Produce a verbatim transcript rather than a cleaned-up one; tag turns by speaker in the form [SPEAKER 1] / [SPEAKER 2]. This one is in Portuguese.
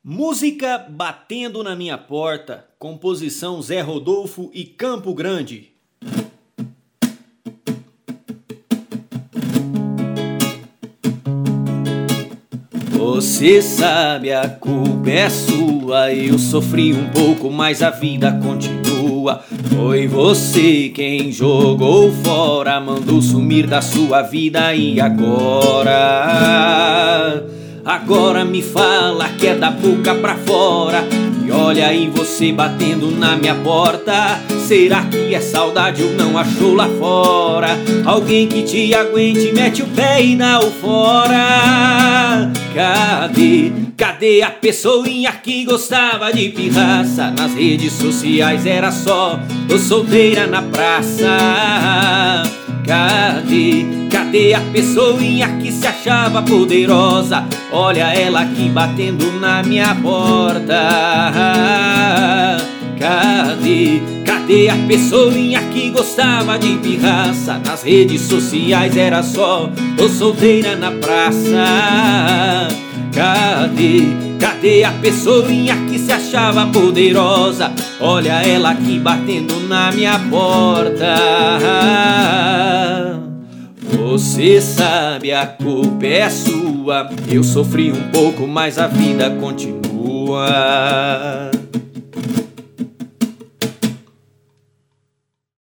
[SPEAKER 1] Música Batendo na Minha Porta, composição Zé Rodolfo e Campo Grande. Você sabe, a culpa é sua, eu sofri um pouco, mas a vida continua. Foi você quem jogou fora, mandou sumir da sua vida e agora... Agora me fala que é da boca pra fora. E olha aí você batendo na minha porta. Será que é saudade ou não achou lá fora alguém que te aguente, mete o pé e dá o fora? Cadê, cadê a pessoinha que gostava de pirraça? Nas redes sociais era só tô solteira na praça. Cadê, cadê a pessoinha que se achava poderosa? Olha ela aqui batendo na minha porta. Cadê, cadê a pessoinha que gostava de pirraça? Nas redes sociais era só tô solteira na praça. Cadê, cadê a pessoinha que se achava poderosa? Olha ela aqui batendo na minha porta. Você sabe, a culpa é sua, eu sofri um pouco, mas a vida continua.